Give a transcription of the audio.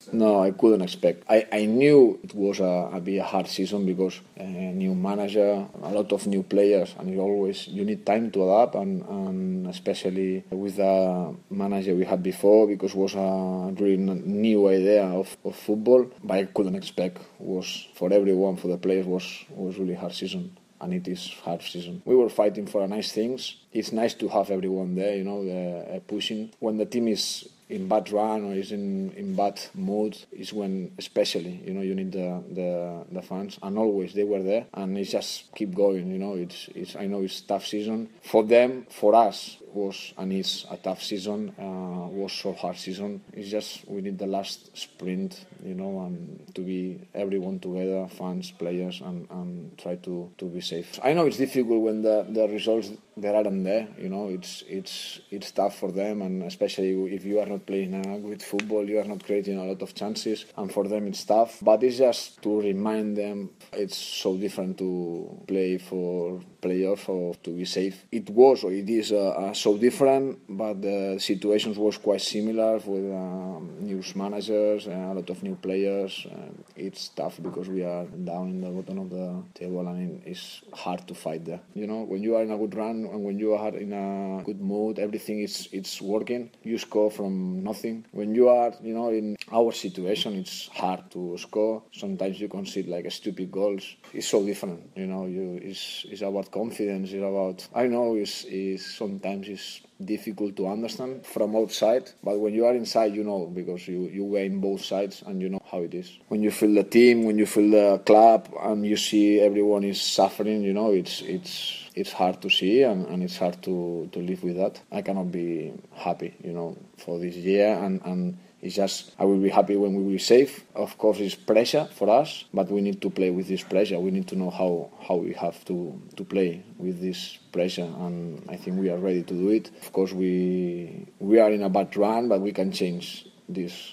No, I couldn't expect. I knew it was be a hard season because a new manager, a lot of new players, and you need time to adapt, and especially with the manager we had before, because it was a really new idea of football. But I couldn't expect. Was for everyone, for the players, was really hard season. And it is hard season. We were fighting for nice things. It's nice to have everyone there, pushing. When the team is in bad run or is in bad mood, is when especially you need the fans, and always they were there, and it's just keep going. It's I know it's tough season for them, for us was and is a tough season. Was so hard season. It's just we need the last sprint, and to be everyone together, fans, players, and try to be safe. I know it's difficult when the results there aren't there. It's tough for them, and especially if you are not playing a good football, you are not creating a lot of chances, and for them it's tough. But it's just to remind them it's so different to play for playoff or to be safe. It was or it is so different, but the situations was quite similar with new managers and a lot of new players. It's tough because we are down in the bottom of the table, and it's hard to fight there. When you are in a good run and when you are in a good mood, everything is working. You score from nothing. When you are, in our situation, it's hard to score. Sometimes you concede like stupid goals. It's so different. It's about confidence. It's about sometimes it's difficult to understand from outside, but when you are inside, because you were in both sides and you know how it is. When you feel the team, when you feel the club, and you see everyone is suffering, it's hard to see, and it's hard to live with that. I cannot be happy, for this year, and it's just I will be happy when we will be safe. Of course, it's pressure for us, but we need to play with this pressure. We need to know how we have to play with this pressure, and I think we are ready to do it. Of course, we are in a bad run, but we can change this